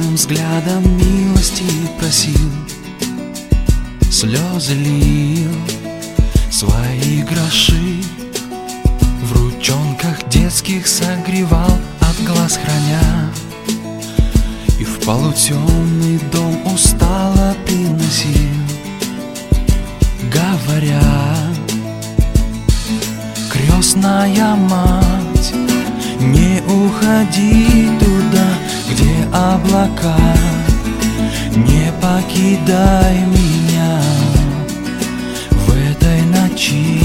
Холодным взглядом милости просил, слезы лил, свои гроши в ручонках детских согревал, от глаз храня, и в полутемный дом устало приносил, говоря: крестная мать, не уходи туда, где облака, не покидай меня в этой ночи.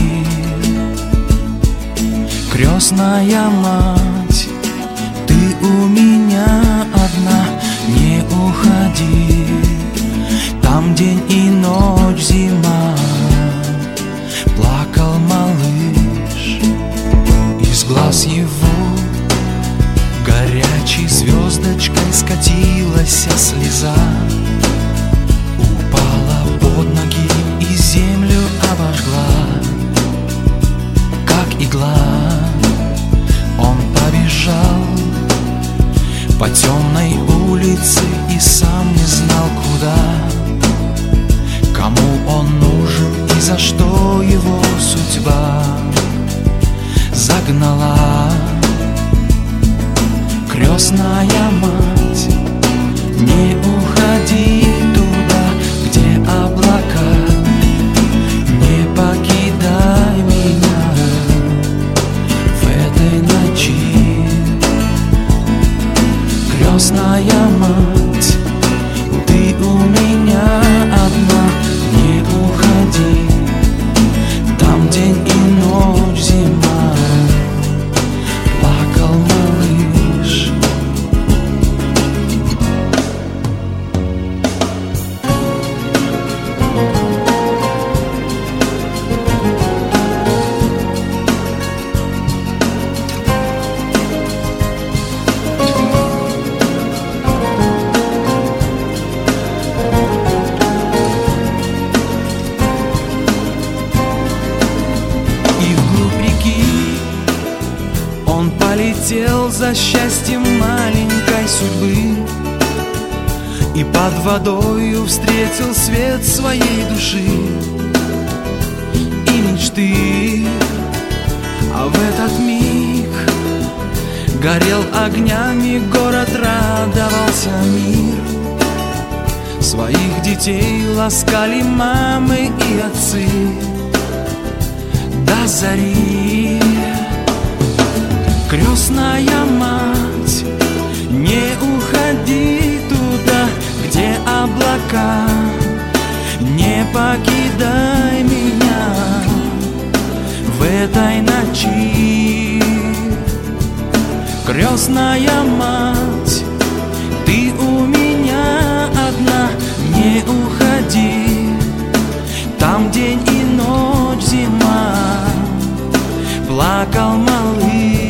Крестная мать, ты у меня одна, не уходи. Там день и ночь, зима, плакал малыш. Из глаз его горячей звездочкой скатилась слеза, упала под ноги и землю обожгла. Как игла он побежал по темной улице и сам не знал куда, кому он нужен и за что его судьба загнала. Крестная мать, не уходи туда, где облака, не покидай меня в этой ночи. Крестная мать, ты у меня одна, не уходи. Там день и ночь, зима, плакал малыш. Он полетел за счастьем маленькой судьбы и под водою встретил свет своей души и мечты. А в этот миг горел огнями город, радовался мир. Своих детей ласкали мамы и отцы до зари. Крестная мать, не уходи туда, где облака, не покидай меня в этой ночи. Крестная мать, ты у меня одна, не уходи. Там день и ночь, зима, плакал малыш.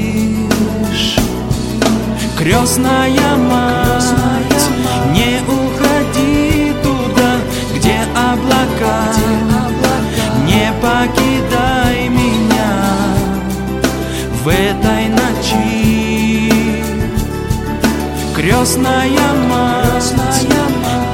Крестная мать, не уходи туда, где облака, не покидай меня в этой ночи. Крестная мать,